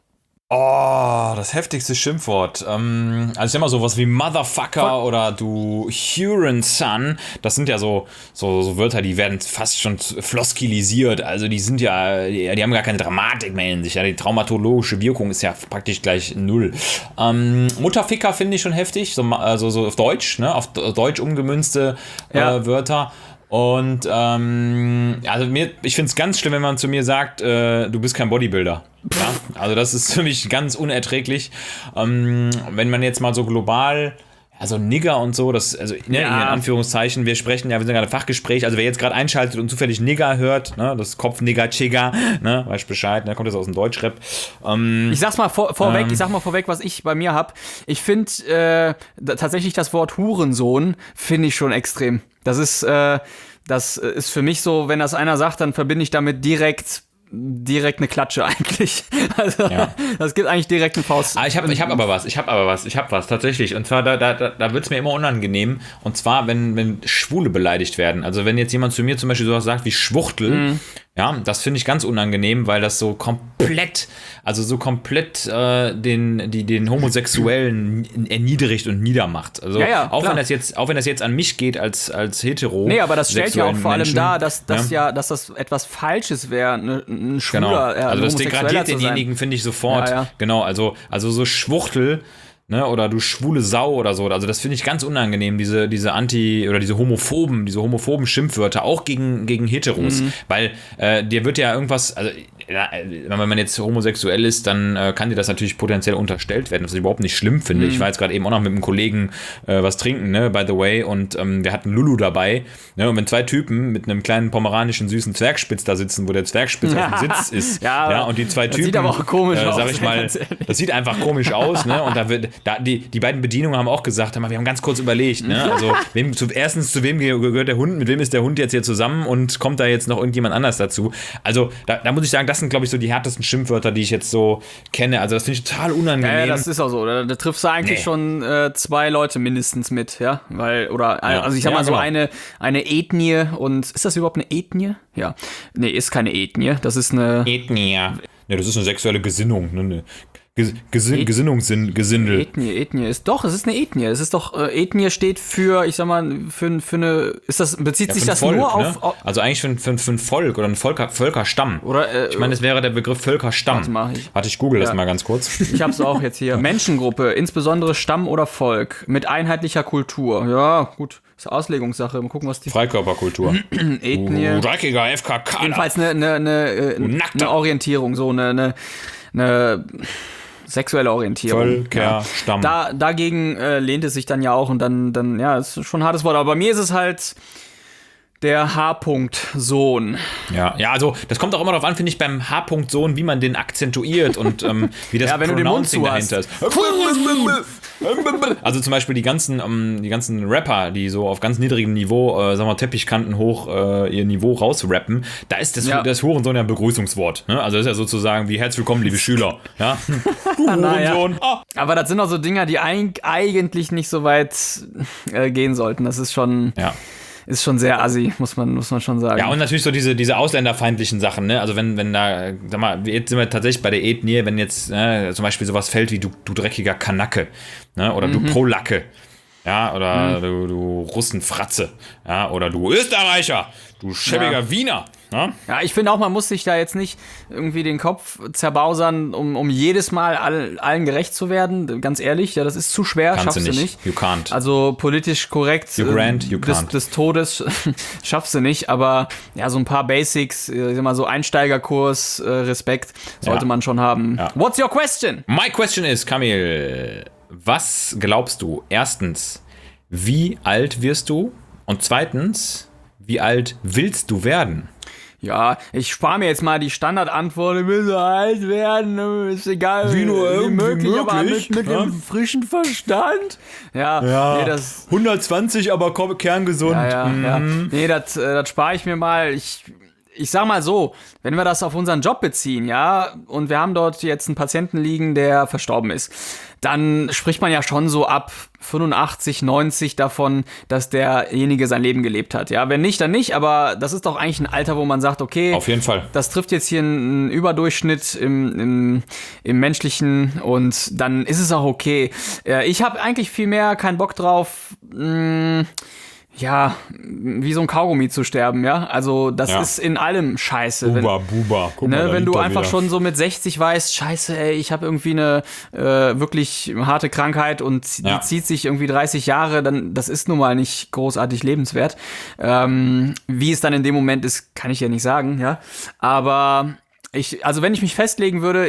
Oh, das heftigste Schimpfwort. Ähm, also ich sag mal sowas wie Motherfucker Voll. Oder du Huron-Son. Das sind ja so, so, so Wörter, die werden fast schon floskilisiert. Also die sind ja, die, die haben gar keine Dramatik mehr in sich. Ja, die traumatologische Wirkung ist ja praktisch gleich null. Ähm, Mutterficker finde ich schon heftig. So, also so auf Deutsch, ne? Auf Deutsch umgemünzte äh, ja. Wörter. Und ähm, also mir, ich finde es ganz schlimm, wenn man zu mir sagt, äh, du bist kein Bodybuilder. Ja? Also das ist für mich ganz unerträglich. Ähm, wenn man jetzt mal so global, also Nigger und so, das, also ne, ja. in Anführungszeichen, wir sprechen ja, wir sind gerade im Fachgespräch, also wer jetzt gerade einschaltet und zufällig Nigger hört, ne, das Kopf-Nigger, Chigger, ne, weißt Bescheid, ne, kommt das aus dem Deutschrap. Ähm, ich sag's mal vor, vorweg, ähm, ich sag mal vorweg, was ich bei mir hab. Ich finde äh, tatsächlich das Wort Hurensohn finde ich schon extrem. Das ist, äh, das ist für mich so, wenn das einer sagt, dann verbinde ich damit direkt direkt eine Klatsche eigentlich. Also ja. Das gibt eigentlich direkt eine Faust. Ah, ich habe ich hab aber was, ich habe aber was, ich habe was, tatsächlich. Und zwar, da, da, da wird es mir immer unangenehm. Und zwar, wenn, wenn Schwule beleidigt werden. Also wenn jetzt jemand zu mir zum Beispiel sowas sagt wie Schwuchtel, mhm. ja, das finde ich ganz unangenehm, weil das so komplett, also so komplett äh, den, die, den Homosexuellen erniedrigt und niedermacht. Also ja, ja, auch, klar. wenn das jetzt, auch wenn das jetzt an mich geht als, als hetero. Nee, aber das stellt ja auch vor allem Menschen, dar, dass, dass, ja. ja, dass das etwas Falsches wäre, ne, ein Schwuler, genau. äh, Also das degradiert zu sein. denjenigen, finde ich sofort. Ja, ja. Genau, also, also so Schwuchtel, ne, oder du schwule Sau oder so. Also das finde ich ganz unangenehm, diese, diese Anti- oder diese homophoben, diese homophoben Schimpfwörter, auch gegen, gegen Heteros. Mhm. Weil äh, dir wird ja irgendwas, also wenn man jetzt homosexuell ist, dann äh, kann dir das natürlich potenziell unterstellt werden, was ich überhaupt nicht schlimm finde. Mhm. Ich war jetzt gerade eben auch noch mit einem Kollegen äh, was trinken, ne, by the way, und ähm, wir hatten Lulu dabei. Ne, und wenn zwei Typen mit einem kleinen pomeranischen süßen Zwergspitz da sitzen, wo der Zwergspitz auf dem Sitz ist, ja, ja, und die zwei das Typen, sieht aber auch komisch äh, aus, sag ich mal, das sieht einfach komisch aus, ne, und da wird, da, die, die beiden Bedienungen haben auch gesagt, wir haben ganz kurz überlegt, ne, also wem, zu, erstens, zu wem gehört der Hund, mit wem ist der Hund jetzt hier zusammen und kommt da jetzt noch irgendjemand anders dazu? Also, da, da muss ich sagen, das sind, glaube ich, so die härtesten Schimpfwörter, die ich jetzt so kenne. Also das finde ich total unangenehm. Ja, das ist auch so. Da, da triffst du eigentlich nee. schon äh, zwei Leute mindestens mit, ja, weil oder ja. also ich sag ja, mal so genau. eine eine Ethnie und ist das überhaupt eine Ethnie? Ja, nee, ist keine Ethnie. Das ist eine Ethnie. Ja, das ist eine sexuelle Gesinnung, ne? Eine Gesin- Et- Gesinnungsgesindel. Ethnie, Ethnie ist doch, es ist eine Ethnie. Es ist doch, äh, Ethnie steht für, ich sag mal, für, für eine, ist das, bezieht ja, sich das Volk, nur ne? auf, auf. Also eigentlich für, für, für ein Volk oder ein Volker, Völkerstamm. Oder, äh, ich meine, es wäre der Begriff Völkerstamm. Warte mal, ich, Warte, ich google ja. das mal ganz kurz. Ich hab's auch jetzt hier. Menschengruppe, insbesondere Stamm oder Volk, mit einheitlicher Kultur. Ja, gut. Ist Auslegungssache. Mal gucken, was die. Freikorperkultur. Ethnie. Uh, dreckiger F K K. Jedenfalls eine, eine, eine, eine Orientierung, so eine, eine, eine sexuelle Orientierung. Völkerstamm. Ja. Da, dagegen äh, lehnt es sich dann ja auch und dann, dann, ja, ist schon ein hartes Wort. Aber bei mir ist es halt der H-Punkt-Sohn. Ja, ja, also das kommt auch immer darauf an, finde ich, beim H-Punkt-Sohn, wie man den akzentuiert und ähm, wie das ja, wenn Pronouncing du den Mund dahinter ist. Also zum Beispiel die ganzen, ähm, die ganzen Rapper, die so auf ganz niedrigem Niveau, äh, sagen wir Teppichkanten hoch äh, ihr Niveau rausrappen, da ist das, ja. das Hurensohn ja ein Begrüßungswort. Ne? Also das ist ja sozusagen wie herzlich willkommen, liebe Schüler. Ja? Du Hurensohn. Ja. Aber das sind auch so Dinger, die eigentlich nicht so weit äh, gehen sollten. Das ist schon... Ja. ist schon sehr assi, muss man, muss man schon sagen. Ja, und natürlich so diese, diese ausländerfeindlichen Sachen, ne? Also wenn, wenn da, sag mal, jetzt sind wir tatsächlich bei der Ethnie, wenn jetzt ne, zum Beispiel sowas fällt wie du, du dreckiger Kanake, ne? Oder mhm. du Polacke, ja, oder mhm. du, du Russenfratze, ja, oder du Österreicher, du schäbiger ja. Wiener. Ja, ja ich finde auch, man muss sich da jetzt nicht irgendwie den Kopf zerbausern, um, um jedes Mal all, allen gerecht zu werden. Ganz ehrlich, ja, das ist zu schwer, Kannst schaffst du nicht. du nicht. You can't. Also politisch korrekt you grant, you des, can't. des Todes schaffst du nicht, aber ja, so ein paar Basics, ich sag mal so Einsteigerkurs, äh, Respekt sollte ja. man schon haben. Ja. What's your question? My question is, Kamil, was glaubst du? Erstens, wie alt wirst du? Und zweitens, wie alt willst du werden? Ja, ich spare mir jetzt mal die Standardantwort, ich will so alt werden, ist egal, wie, nur wie möglich, möglich, aber mit, mit ja? dem frischen Verstand. Ja, ja nee, das, hundertzwanzig, aber kerngesund. Ja, ja, mhm. ja. Nee, das, das spare ich mir mal. Ich, ich sag mal so, wenn wir das auf unseren Job beziehen, ja, und wir haben dort jetzt einen Patienten liegen, der verstorben ist, dann spricht man ja schon so ab fünfundachtzig, neunzig davon, dass derjenige sein Leben gelebt hat. Ja, wenn nicht, dann nicht, aber das ist doch eigentlich ein Alter, wo man sagt, okay, auf jeden Fall. Das trifft jetzt hier einen Überdurchschnitt im, im, im Menschlichen und dann ist es auch okay. Ich habe eigentlich viel mehr keinen Bock drauf, mh, ja, wie so ein Kaugummi zu sterben, ja. Also das ja. ist in allem scheiße. Buba, wenn, Buba. Guck ne, mal, wenn du einfach wieder. schon so mit sechzig weißt, scheiße, ey, ich habe irgendwie eine äh, wirklich harte Krankheit und ja. die zieht sich irgendwie dreißig Jahre, dann das ist nun mal nicht großartig lebenswert. Ähm, wie es dann in dem Moment ist, kann ich ja nicht sagen, ja. Aber ich, also wenn ich mich festlegen würde,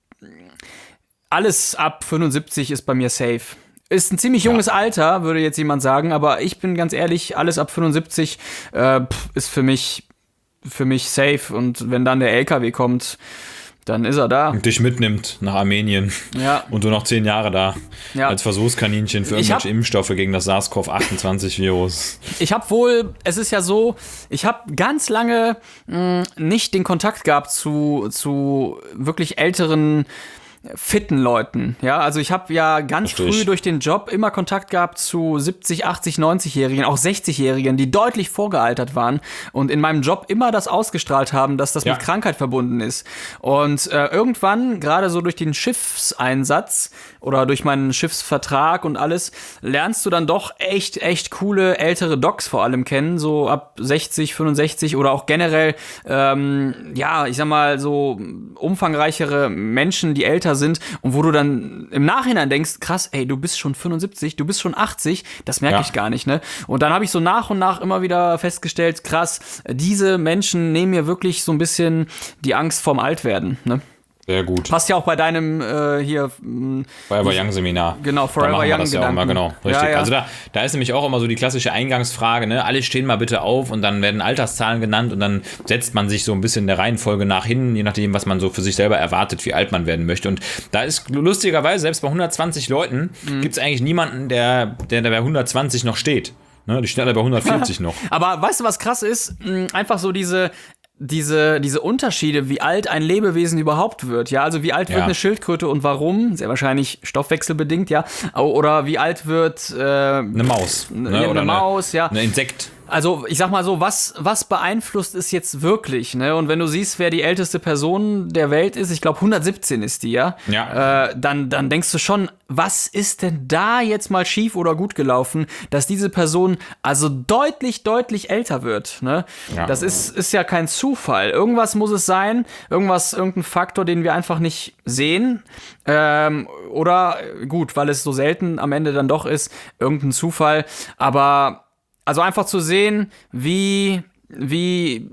alles ab fünfundsiebzig ist bei mir safe. Ist ein ziemlich junges ja. Alter, würde jetzt jemand sagen, aber ich bin ganz ehrlich, alles ab fünfundsiebzig äh, ist für mich, für mich safe und wenn dann der L K W kommt, dann ist er da. Und dich mitnimmt nach Armenien ja. und du noch zehn Jahre da ja. als Versuchskaninchen für irgendwelche hab, Impfstoffe gegen das SARS-C o V achtundzwanzig Virus. Ich habe wohl, es ist ja so, ich habe ganz lange mh, nicht den Kontakt gehabt zu, zu wirklich älteren fitten Leuten, ja, also ich habe ja ganz Versteh ich. früh durch den Job immer Kontakt gehabt zu siebzig, achtzig, neunzig-Jährigen, auch sechzig-Jährigen, die deutlich vorgealtert waren und in meinem Job immer das ausgestrahlt haben, dass das ja. mit Krankheit verbunden ist. Und äh, irgendwann, gerade so durch den Schiffseinsatz oder durch meinen Schiffsvertrag und alles, lernst du dann doch echt, echt coole ältere Docs vor allem kennen, so ab sechzig, fünfundsechzig oder auch generell, ähm, ja, ich sag mal so umfangreichere Menschen, die älter sind und wo du dann im Nachhinein denkst, krass, ey, du bist schon fünfundsiebzig, du bist schon achtzig, das merke ja. ich gar nicht, ne? Und dann habe ich so nach und nach immer wieder festgestellt, krass, diese Menschen nehmen mir wirklich so ein bisschen die Angst vorm Altwerden, ne? Sehr gut. Passt ja auch bei deinem äh, hier Forever Young Seminar. Genau, Forever da machen wir Young das ja auch immer, genau, richtig. Ja, ja. Also da, da ist nämlich auch immer so die klassische Eingangsfrage, ne? Alle stehen mal bitte auf und dann werden Alterszahlen genannt und dann setzt man sich so ein bisschen der Reihenfolge nach hin, je nachdem, was man so für sich selber erwartet, wie alt man werden möchte. Und da ist lustigerweise, selbst bei hundertzwanzig Leuten, mhm. gibt es eigentlich niemanden, der, der bei hundertzwanzig noch steht. Ne? Die stehen alle bei hundertvierzig noch. Aber weißt du, was krass ist? Einfach so diese Diese, diese Unterschiede, wie alt ein Lebewesen überhaupt wird, ja, also wie alt wird ja. eine Schildkröte und warum? Sehr wahrscheinlich stoffwechselbedingt, ja, oder wie alt wird äh, eine Maus, ne, ne? eine oder Maus, eine, ja, ein Insekt. Also ich sag mal so, was, was beeinflusst es jetzt wirklich, ne? Und wenn du siehst, wer die älteste Person der Welt ist, ich glaube hundertsiebzehn ist die, ja, ja. Äh, dann, dann denkst du schon, was ist denn da jetzt mal schief oder gut gelaufen, dass diese Person also deutlich, deutlich älter wird, ne? Ja. Das ist, ist ja kein Zufall. Irgendwas muss es sein, irgendwas, irgendein Faktor, den wir einfach nicht sehen. Ähm, oder gut, weil es so selten am Ende dann doch ist, irgendein Zufall. Aber also einfach zu sehen, wie, wie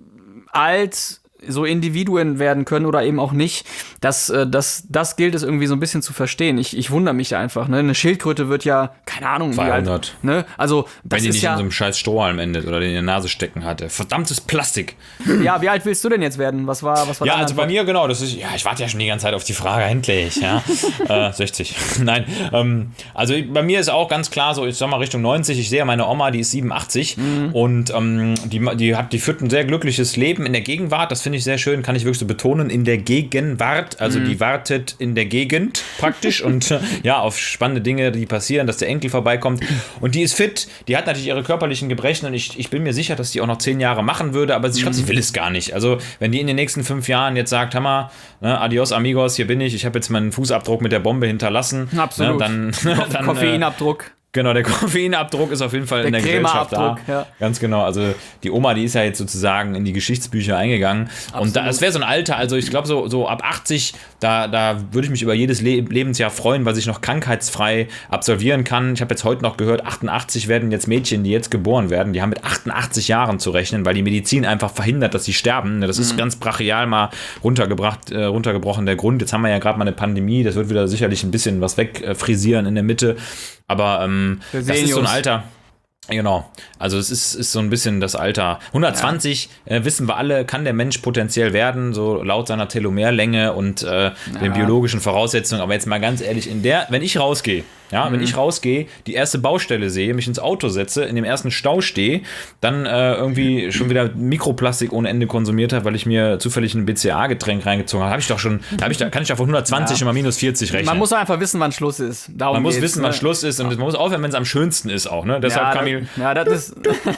alt so Individuen werden können oder eben auch nicht, das, das, das gilt es irgendwie so ein bisschen zu verstehen. Ich, ich wundere mich einfach, ne? Eine Schildkröte wird ja, keine Ahnung, zweihundert. Wie alt, ne? Also, das wenn die ist nicht ja, in so einem scheiß Strohhalm endet oder den in der Nase stecken hatte. Verdammtes Plastik. Ja, wie alt willst du denn jetzt werden? Was war, was war Ja, deine also bei Antwort? mir, genau, das ist, ja, ich warte ja schon die ganze Zeit auf die Frage, endlich, ja. äh, sechzig. Nein, ähm, also bei mir ist auch ganz klar so, ich sag mal Richtung neunzig, ich sehe ja meine Oma, die ist siebenundachtzig mhm. und ähm, die, die, hat, die führt ein sehr glückliches Leben in der Gegenwart, das finde finde ich sehr schön, kann ich wirklich so betonen, in der Gegenwart, also Mhm. die wartet in der Gegend praktisch und äh, ja, auf spannende Dinge, die passieren, dass der Enkel vorbeikommt und die ist fit, die hat natürlich ihre körperlichen Gebrechen und ich, ich bin mir sicher, dass die auch noch zehn Jahre machen würde, aber ich glaube, sie will es gar nicht. Also wenn die in den nächsten fünf Jahren jetzt sagt, Hammer, ne, adios amigos, hier bin ich, ich habe jetzt meinen Fußabdruck mit der Bombe hinterlassen, Absolut. ne, dann, dann Koffeinabdruck. Genau, der Koffeinabdruck ist auf jeden Fall Der in der Gesellschaft da. Crema-Abdruck, ja. Ganz genau. Also die Oma, die ist ja jetzt sozusagen in die Geschichtsbücher eingegangen. Absolut. Und da, das wäre so ein Alter, also ich glaube so, so ab achtzig, da, da würde ich mich über jedes Le- Lebensjahr freuen, weil ich noch krankheitsfrei absolvieren kann. Ich habe jetzt heute noch gehört, achtundachtzig werden jetzt Mädchen, die jetzt geboren werden, die haben mit achtundachtzig Jahren zu rechnen, weil die Medizin einfach verhindert, dass sie sterben. Das ist mhm. ganz brachial mal runtergebracht, äh, runtergebrochen der Grund. Jetzt haben wir ja gerade mal eine Pandemie, das wird wieder sicherlich ein bisschen was wegfrisieren in der Mitte. Aber ähm, das ist so ein Alter. Genau, also es ist, ist so ein bisschen das Alter. hundertzwanzig, ja. äh, wissen wir alle, kann der Mensch potenziell werden, so laut seiner Telomerlänge und äh, ja. den biologischen Voraussetzungen. Aber jetzt mal ganz ehrlich, in der, wenn ich rausgehe, ja, mhm. wenn ich rausgehe, die erste Baustelle sehe, mich ins Auto setze, in dem ersten Stau stehe, dann äh, irgendwie schon wieder Mikroplastik ohne Ende konsumiert habe, weil ich mir zufällig ein B C A-Getränk reingezogen habe, habe ich doch schon, da, hab ich, da kann ich doch von hundertzwanzig ja. immer minus vierzig rechnen. Man muss einfach wissen, wann Schluss ist. Darum man muss geht's, wissen, ne? wann Schluss ist und man muss aufhören, wenn es am schönsten ist auch. Ne? Deshalb ja, kam das, ja, das ist,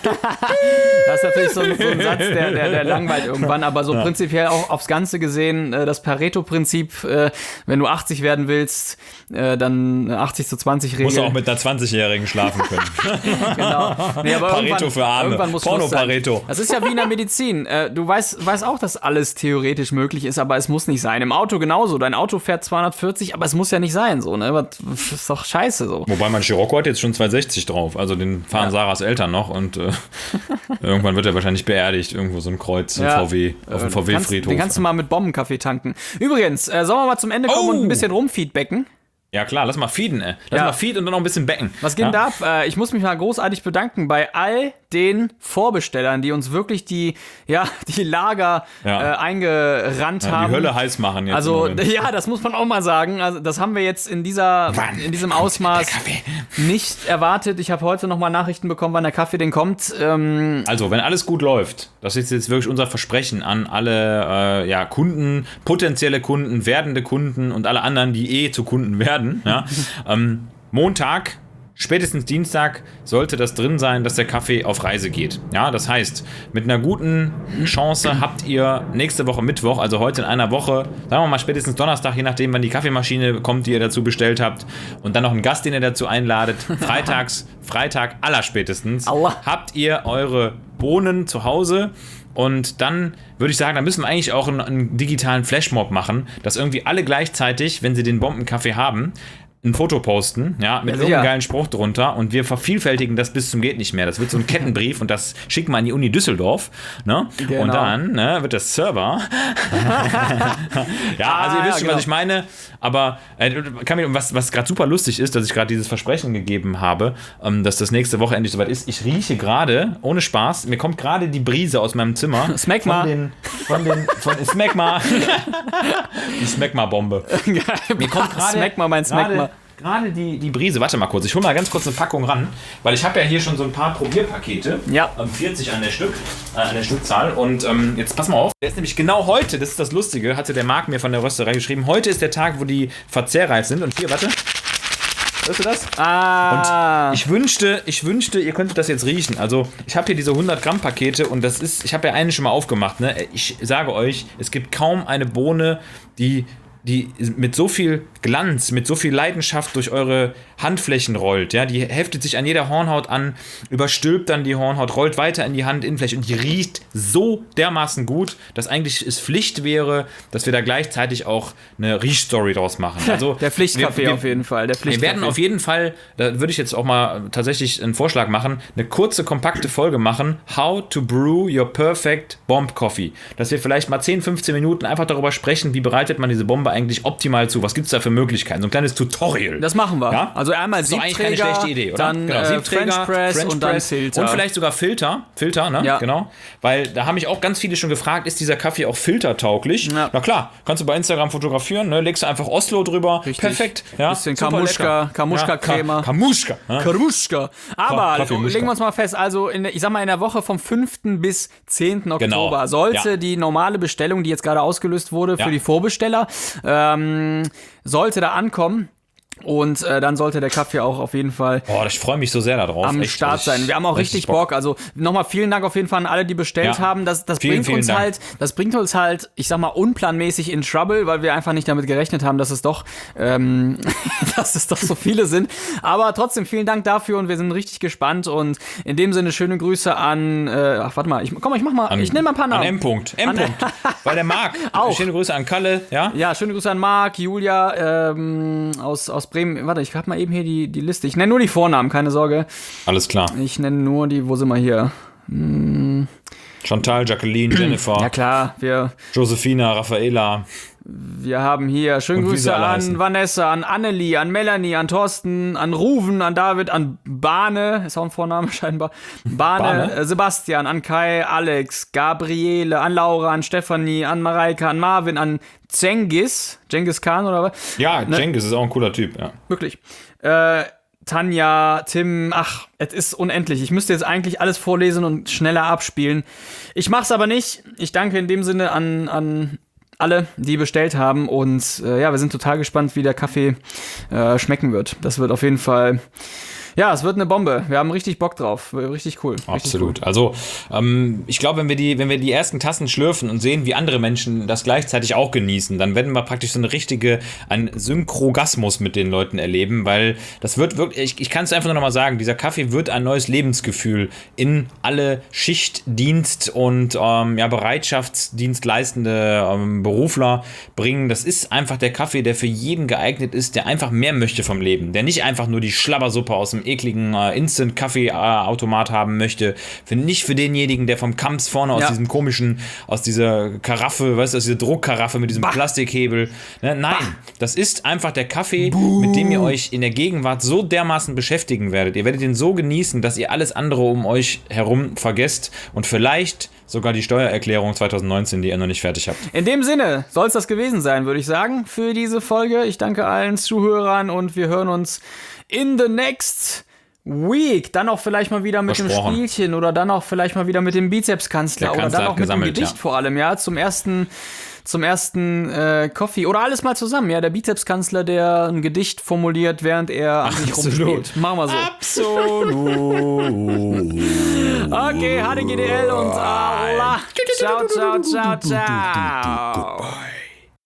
das ist natürlich so ein, so ein Satz, der, der, der langweilt irgendwann, aber so ja. prinzipiell auch aufs Ganze gesehen, das Pareto-Prinzip, äh, wenn du achtzig werden willst, äh, dann achtzig zu zwanzig Regel. Musst du auch mit einer zwanzigjährigen schlafen können. Genau. Nee, aber Pareto für Arme. Irgendwann muss Porno-Pareto. Das ist ja wie in der Medizin. Äh, du weißt, weißt auch, dass alles theoretisch möglich ist, aber es muss nicht sein. Im Auto genauso. Dein Auto fährt zweihundertvierzig, aber es muss ja nicht sein. So, ne? Das ist doch scheiße so. Wobei mein Scirocco hat jetzt schon zweihundertsechzig drauf. Also den fahren ja. Sarahs Eltern noch und äh, irgendwann wird er wahrscheinlich beerdigt. Irgendwo so ein Kreuz im ja. V W, auf dem V W-Friedhof. Den kannst du mal mit Bombenkaffee tanken. Übrigens, äh, sollen wir mal zum Ende kommen oh. und ein bisschen rumfeedbacken? Ja klar, lass mal feeden, ey. Lass ja. mal feeden und dann noch ein bisschen becken. Was geht ja? denn da? Äh, ich muss mich mal großartig bedanken bei all den Vorbestellern, die uns wirklich die, ja, die Lager ja. äh, eingerannt ja, haben. Die Hölle heiß machen jetzt. Also, ja, das muss man auch mal sagen. Also, das haben wir jetzt in dieser, wann in diesem Ausmaß nicht erwartet. Ich habe heute nochmal Nachrichten bekommen, wann der Kaffee denn kommt. Ähm, also, wenn alles gut läuft, das ist jetzt wirklich unser Versprechen an alle äh, ja, Kunden, potenzielle Kunden, werdende Kunden und alle anderen, die eh zu Kunden werden. Ja? ähm, Montag, spätestens Dienstag sollte das drin sein, dass der Kaffee auf Reise geht. Ja, das heißt, mit einer guten Chance habt ihr nächste Woche Mittwoch, also heute in einer Woche, sagen wir mal spätestens Donnerstag, je nachdem, wann die Kaffeemaschine kommt, die ihr dazu bestellt habt, und dann noch einen Gast, den ihr dazu einladet. Freitags, Freitag allerspätestens, Aua. habt ihr eure Bohnen zu Hause. Und dann würde ich sagen, da müssen wir eigentlich auch einen, einen digitalen Flashmob machen, dass irgendwie alle gleichzeitig, wenn sie den Bombenkaffee haben, ein Foto posten, ja, mit ja, irgendeinem geilen Spruch drunter, und wir vervielfältigen das bis zum geht nicht mehr. Das wird so ein Kettenbrief und das schicken wir an die Uni Düsseldorf, ne? Genau. Und dann ne, wird das Server. ja, also ihr wisst ah, schon, genau. was ich meine, aber äh, was, was gerade super lustig ist, dass ich gerade dieses Versprechen gegeben habe, ähm, dass das nächste Woche endlich soweit ist. Ich rieche gerade, ohne Spaß, mir kommt gerade die Brise aus meinem Zimmer. Smegma. Von den, von den, von Smegma. Die Smegma-Bombe. Mir kommt gerade Smegma, mein Smegma. Gerade die, die Brise, warte mal kurz, ich hole mal ganz kurz eine Packung ran, weil ich habe ja hier schon so ein paar Probierpakete, ja. ähm, vierzig an der Stück, äh, an der Stückzahl, und ähm, jetzt pass mal auf, der ist nämlich genau heute, das ist das Lustige, hatte der Marc mir von der Rösterei geschrieben, heute ist der Tag, wo die verzehrreif sind, und hier, warte, hörst du das? Ah. Und ich wünschte, ich wünschte, ihr könntet das jetzt riechen, also ich habe hier diese hundert Gramm Pakete, und das ist, ich habe ja eine schon mal aufgemacht, ne? Ich sage euch, es gibt kaum eine Bohne, die die mit so viel Glanz, mit so viel Leidenschaft durch eure Handflächen rollt, ja, die heftet sich an jeder Hornhaut an, überstülpt dann die Hornhaut, rollt weiter in die Handinnenfläche, und die riecht so dermaßen gut, dass eigentlich es Pflicht wäre, dass wir da gleichzeitig auch eine Riechstory draus machen. Also der Pflichtkaffee wir, wir, auf jeden Fall. Der wir werden auf jeden Fall, da würde ich jetzt auch mal tatsächlich einen Vorschlag machen, eine kurze, kompakte Folge machen, How to Brew Your Perfect Bomb Coffee. Dass wir vielleicht mal zehn, fünfzehn Minuten einfach darüber sprechen, wie bereitet man diese Bombe eigentlich optimal zu? Was gibt es da für Möglichkeiten? So ein kleines Tutorial. Das machen wir. Ja? Also einmal so eigentlich Siebträger, keine schlechte Idee, oder? dann genau. äh, Siebträger, French Press French und dann Press Filter. und vielleicht sogar Filter. Filter, ne? Ja. Genau. Weil da haben mich auch ganz viele schon gefragt, ist dieser Kaffee auch filtertauglich? Ja. Na klar, kannst du bei Instagram fotografieren, ne? Legst du einfach Oslo drüber. Richtig. Perfekt. Ja? Bisschen Super Kamuschka, lecker. Kamuschka-Creme. Ja, Ka Kamuschka. Ja? Kamuschka. Aber Kaffeemuschka. legen wir uns mal fest, also in, der- ich sag mal in der Woche vom fünften bis zehnten Genau. Oktober sollte Ja. die normale Bestellung, die jetzt gerade ausgelöst wurde für Ja. die Vorbesteller, ähm, sollte da ankommen. Und äh, dann sollte der Kaffee auch auf jeden Fall Boah, ich freue mich so sehr darauf. am Echt, Start ich- sein. Wir haben auch richtig Bock. Also nochmal vielen Dank auf jeden Fall an alle, die bestellt Ja. haben. Das, das Vielen, bringt vielen uns Dank. halt, das bringt uns halt, ich sag mal, unplanmäßig in Trouble, weil wir einfach nicht damit gerechnet haben, dass es doch, ähm, dass es doch so viele sind. Aber trotzdem vielen Dank dafür und wir sind richtig gespannt. Und in dem Sinne schöne Grüße an, äh, ach warte mal, ich, komm, ich mach mal, An, ich nenne mal ein paar Namen. An M. -Punkt. M. -Punkt. Weil der Marc. Auch. Schöne Grüße an Kalle. Ja. Ja, schöne Grüße an Marc, Julia ähm, aus, aus Bremen. Warte, ich hab mal eben hier die, die Liste. Ich nenne nur die Vornamen, keine Sorge. Alles klar. Ich nenne nur die, wo sind wir hier? Chantal, Jacqueline, Jennifer, Ja klar, wir, Josephina, Raffaela. wir haben hier schöne Und wie Grüße sie alle an heißen. Vanessa, an Annelie, an Melanie, an Thorsten, an Ruven, an David, an Bane, ist auch ein Vorname scheinbar, Bane, Bane? Äh, Sebastian, an Kai, Alex, Gabriele, an Laura, an Stefanie, an Mareike, an Marvin, an Cengiz, Cengiz Khan oder was? Ja, Ne? Cengiz ist auch ein cooler Typ. Ja. Wirklich. Äh, Tanja, Tim, ach, es ist unendlich. Ich müsste jetzt eigentlich alles vorlesen und schneller abspielen. Ich mach's aber nicht. Ich danke in dem Sinne an, an alle, die bestellt haben. Und äh, ja, wir sind total gespannt, wie der Kaffee äh, schmecken wird. Das wird auf jeden Fall... Ja, es wird eine Bombe. Wir haben richtig Bock drauf. Richtig cool. Richtig Absolut. Also ähm, ich glaube, wenn wir die, wenn wir die ersten Tassen schlürfen und sehen, wie andere Menschen das gleichzeitig auch genießen, dann werden wir praktisch so eine richtige, ein Synchrogasmus mit den Leuten erleben, weil das wird wirklich, ich, ich kann es einfach nur noch mal sagen, dieser Kaffee wird ein neues Lebensgefühl in alle Schichtdienst- und ähm, ja, Bereitschaftsdienstleistende ähm, Berufler bringen. Das ist einfach der Kaffee, der für jeden geeignet ist, der einfach mehr möchte vom Leben, der nicht einfach nur die Schlabbersuppe aus dem ekligen äh, Instant-Kaffee-Automat haben möchte. Für, nicht für denjenigen, der vom Kamps vorne aus Ja. diesem komischen, aus dieser Karaffe, weißt du, aus dieser Druckkaraffe mit diesem Bah. Plastikhebel. Ne? Nein, das ist einfach der Kaffee, mit dem ihr euch in der Gegenwart so dermaßen beschäftigen werdet. Ihr werdet ihn so genießen, dass ihr alles andere um euch herum vergesst und vielleicht sogar die Steuererklärung zwanzig neunzehn, die ihr noch nicht fertig habt. In dem Sinne soll es das gewesen sein, würde ich sagen, für diese Folge. Ich danke allen Zuhörern und wir hören uns in the next week. Dann auch vielleicht mal wieder mit dem Versprochen. Spielchen oder dann auch vielleicht mal wieder mit dem Bizepskanzler Der oder Kanzler dann hat auch mit dem gesammelt, Gedicht ja. vor allem, ja, zum ersten zum ersten äh, Coffee oder alles mal zusammen, ja, der Bizepskanzler, der ein Gedicht formuliert, während er an sich rumspielt. Machen wir so. Absolut. Okay, H D G D L und Allah. Ciao, ciao, ciao, ciao.